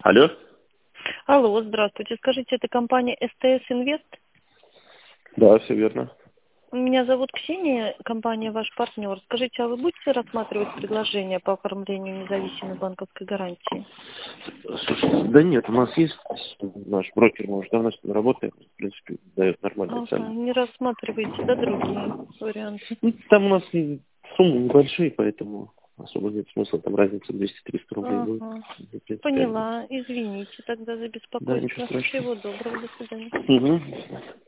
Алло? Алло, здравствуйте. Скажите, это компания СТС Инвест? Да, все верно. Меня зовут Ксения, компания ваш партнер. Скажите, а вы будете рассматривать предложение по оформлению независимой банковской гарантии? Слушай, да нет, у нас есть наш брокер, мы уже давно с ним работаем, в принципе, дает нормальные Ага, цены. не рассматриваете, да, другие варианты? Ну, там у нас суммы небольшие, поэтому особо нет смысла, там разница 200-300 рублей будет. Ага, Не принципиально. поняла. Извините тогда за Да, ничего беспокойство. страшного. Всего доброго, до свидания. Угу.